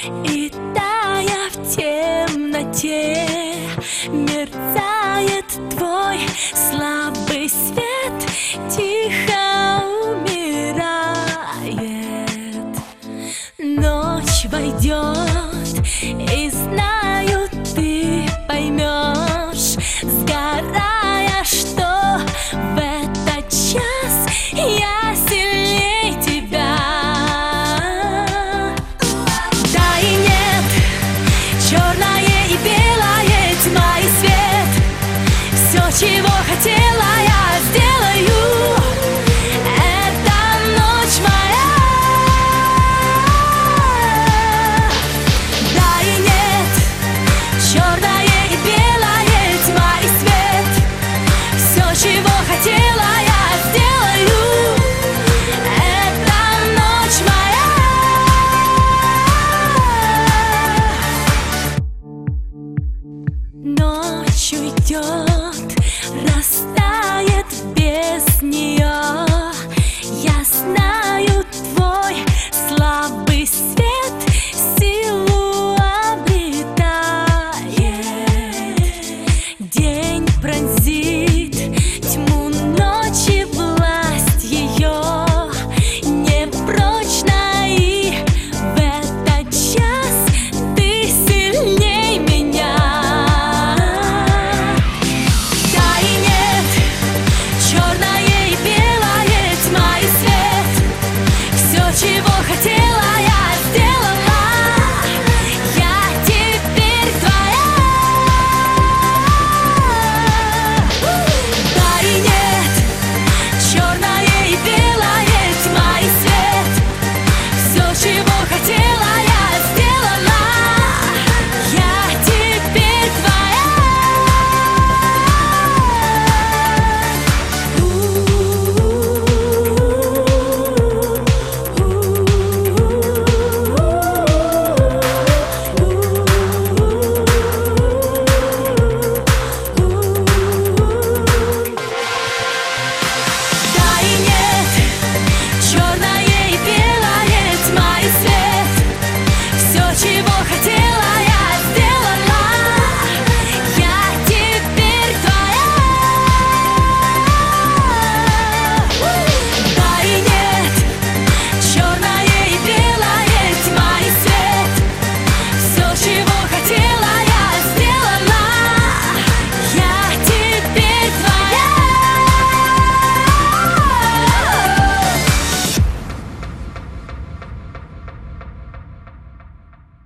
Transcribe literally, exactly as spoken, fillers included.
И тая в темноте мерцает твой слабый свет, тихо умирает. Ночь войдет, и знаю, ты поймешь, сгорая, что в этот час я сильней тебя. Да и нет, черное и белое, тьма и свет, все, чего хотела, я сделаю. Это ночь моя. Да и нет, черное и белое, тьма и свет, все, чего хотела, я сделаю. Это ночь моя. Ночь уйдет, растает без нее. Я знаю, твой слабый свет